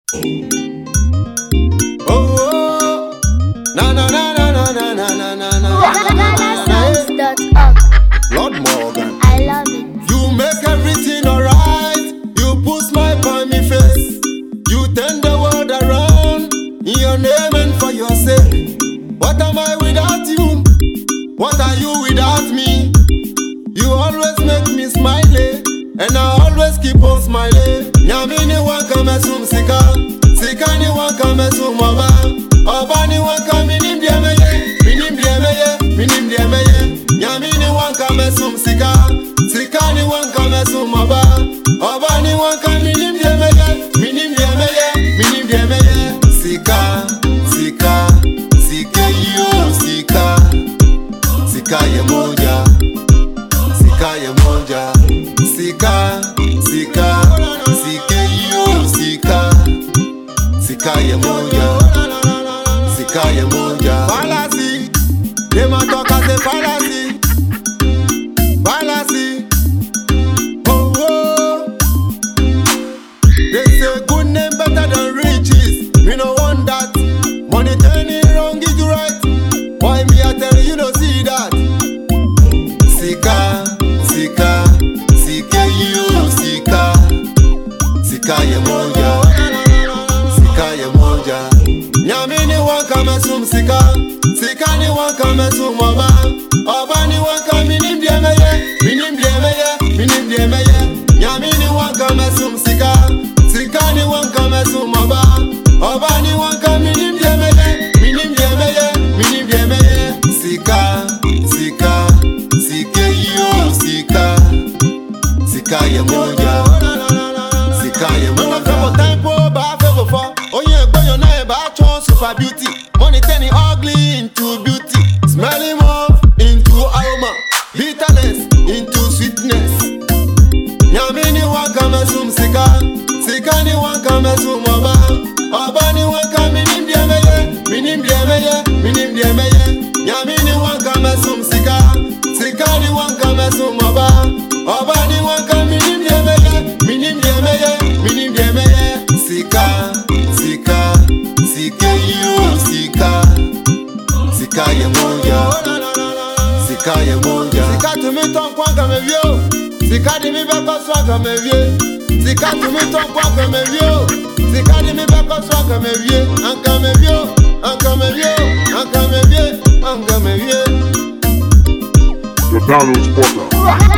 Oh, na na na na na na na na na na. Lord Morgan, I love it. you make everything alright. You put smile on me face. You turn the world around in your name and for your sake. What am I without you? What are you without me? You always make me smile, and I always keep on smiling. Nyamini wanka mesum sika, sika ni wanka mesum oba ni wanka minim diemeye, minim diemeye, minim diemeye. Nyamini wanka mesum sika, sika ni wanka mesum oba ni wanka minim diemeye, minim diemeye, minim diemeye. Sika, sika, sika you, sika, sika ye moja. Sika ye moja, sika, sika, sika you, sika, sika ye moja, sika ye moja. Fallacy, they ma talk as a fallacy, fallacy. Oh oh, they say good name better than riches. Me no want that. Money turning wrong is right. Why me I tell you no see that? Sika. Sika, sika you, sika, sika ye moja, sika ye moja. Nyamini wanka mesum sika, sika ni wanka mesum oba ni wanka minim diemeye, minim diemeye, minim diemeye. Nyamini wanka mesum sika, sika ni wanka mesum oba ni wanka minim diemeye, minim diemeye, minim diemeye. Sika, sika, sika you, sika, sika ye moja, sika ye moja. Mama tempo ba febo for, oye gboyo na e ba chon super beauty. Money turning ugly into beauty, smelling more into aroma, bitterness into sweetness. Nyamini wanka mesum sika, sika ni wanka mesum oba ni wanka minim diemeye, minim diemeye, minim diemeye. Nyamini wanka mesum sika, sika ni wanka mesum oba ni wanka minim diemeye, minim diemeye, minim diemeye. Sika, sika, sika you, sika, sika ye moja, sika ye moja. Sika to me ton kwa kame vio, sika di mi beko swa kame vie. Sika to me ton kwa kame vio, sika di mi beko swa kame vie. Anka me vio, anka me vio, anka me vie, anka me vie. The Downloads Portal.